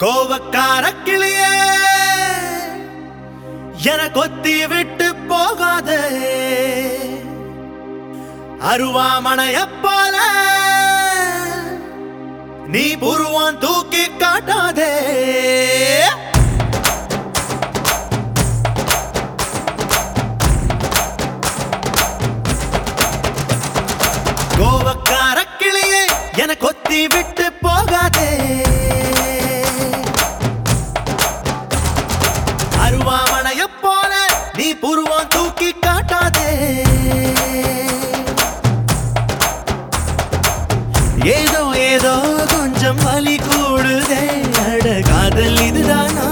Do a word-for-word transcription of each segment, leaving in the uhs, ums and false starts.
கோவக்கார கிளியே என கொத்தி விட்டு போகாதே அருவாமனைய போல நீ புருவான் தூக்கி காட்டாதே கோவக்கார கிளியே என கொத்தி விட்டு போகாதே அருவாமனைய போல நீ புருவான் தூக்கி காட்டாதே ஏதோ ஏதோ கொஞ்சம் வலி கூடுதே அட காதல் இதுதானா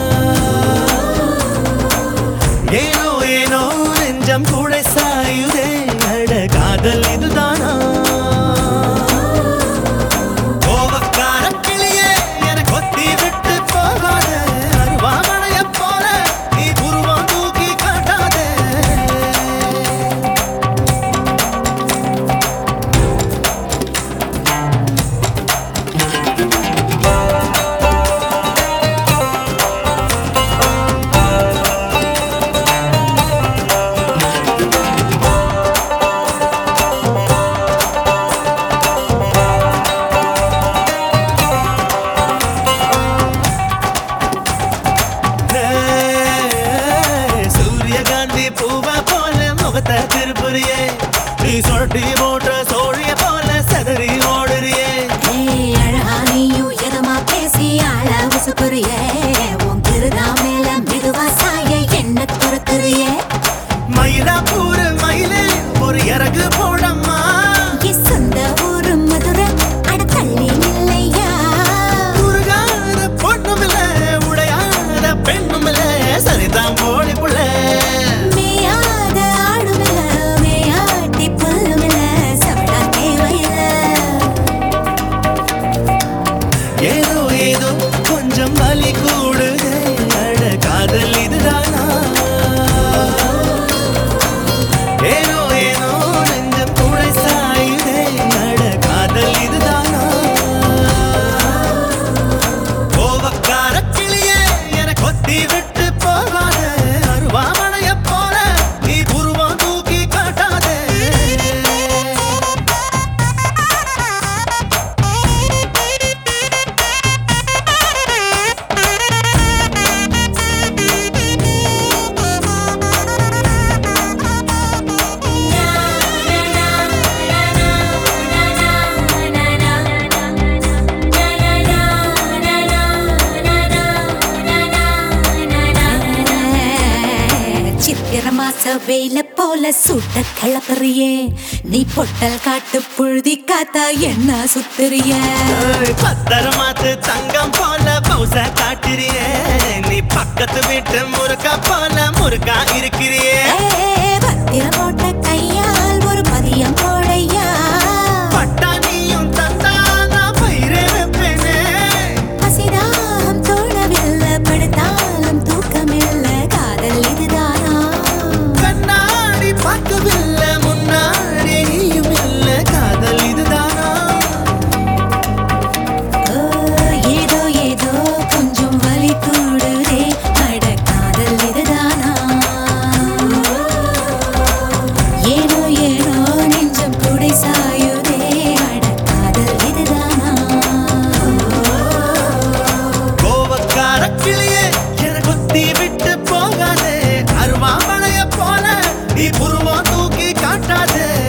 ஏனோ ஏனோ நெஞ்சம் கூட சாயுதே அட காதல் இதுதானா கோவக்கார கிளியே என கொத்தி விட்டு போகாதே அருவாமனைய போல நீ புருவான் தூக்கி காட்டாதே பூவா போல முகத்தை திருப்புறியே நீ சொட்டி போன்ற சோழிய போல சதறி ஓடுறியே அழகா நீயும் எதமா பேசி ஆள உசுப்புறியே உன் திருதா மேல மெதுவா சாய என்ன துறக்குறியே மயிலா பூரு மயிலே ஒரு இறகு போடம்மா சொந்த ஊரு மதுரை அட தள்ளி இல்லையா உருகாத பொண்ணும் இல்ல உடையாத பெண்ணும் இல்ல சரிதான் போடி புள்ள ஏதோ ஏதோ கொஞ்சம் வலி கூடுதே அட காதல் இதுதானா ஏனோ ஏனோ நெஞ்சம் கூட சாயுதே அட காதல் இதுதானா கோவக்கார கிளியே என கொத்தி விட்டு போகாதே அருவாமனைய போல நீ புருவான் தூக்கி காட்டாதே மாச வெயில போல சுட்ட கிளப்புறியே நீ பொட்டல் காட்டு புழுதி காத்தா என்ன சுத்துறிய பத்தரமாத்து தங்கம் போல பௌச காட்டுறியே நீ பக்கத்து வீட்டு முருக்கா போல முருக்கா இருக்கிறியே பத்திரம் போட்ட கையால் ஒரு பதியம் போடையா பட்டாணியும் தந்தானா பயிரே வைப்பேனே பசிதாகம் தோணவில்லை படுத்தாலும் தூக்கமில்லை காதல் இதுதானா கண்ணாடி பார்க்கவில்லை முன்னாடி நீயும் இல்லை காதல் இதுதானா ஏதோ ஏதோ கொஞ்சம் வலி கூடுதே அட காதல் இதுதானா ஏனோ ஏனோ நெஞ்சம் குடை சாயுதே அட காதல் இதுதானா கோவக்கார கிளியே என கொத்தி விட்டு போகாதே அருவாமனைய போல நீ புருவான் தூக்கி காட்டாதே